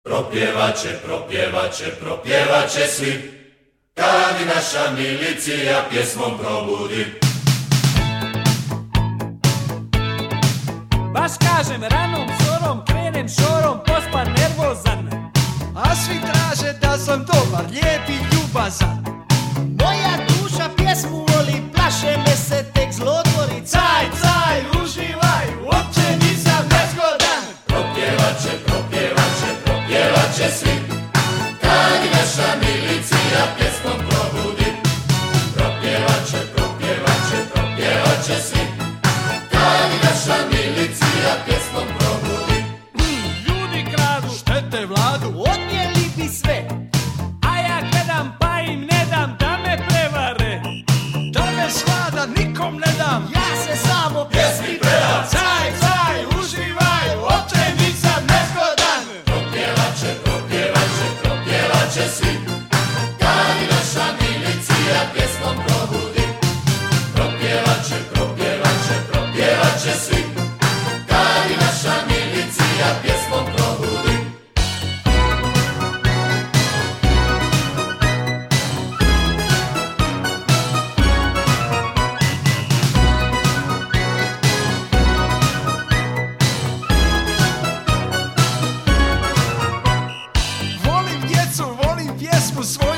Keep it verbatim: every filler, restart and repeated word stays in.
Propjevaće, propjevaće, propjevaće svi, kad i naša milicija pjesmom probudi. Baš kažem, ranom zorom krenem šorom, pospan nervozan. A svi traže da sam dobar, lijep i ljubazan. Moja duša pjesmu voli, plaše me se tek zlotvori. Caj, caj, uživaj, uopće nisam nezgodan. Propjevaće, propjevaće, propjevaće svi, kad i naša milicija pjesmom probudi. Propjevaće, propjevaće, propjevaće svi, kad i naša milicija pjesmom probudi. Ljudi kradu, Štete vladu, Odnijeli bi sve, a ja gledam pa im ne dam da me prevare. da me svada nikom ne dam. ja se samo Pjesmi predam. Caj, caj, uživaj, uopće nisam nezgodan. Propjevaće, propjevaće, propjevaće svi, kad i naša milicija pjesmom probudi. Propjevaće, propjevaće, propjevaće svi, kad i naša milicija pjesmom probudi. Volim djecu, volim pjesmu svoju.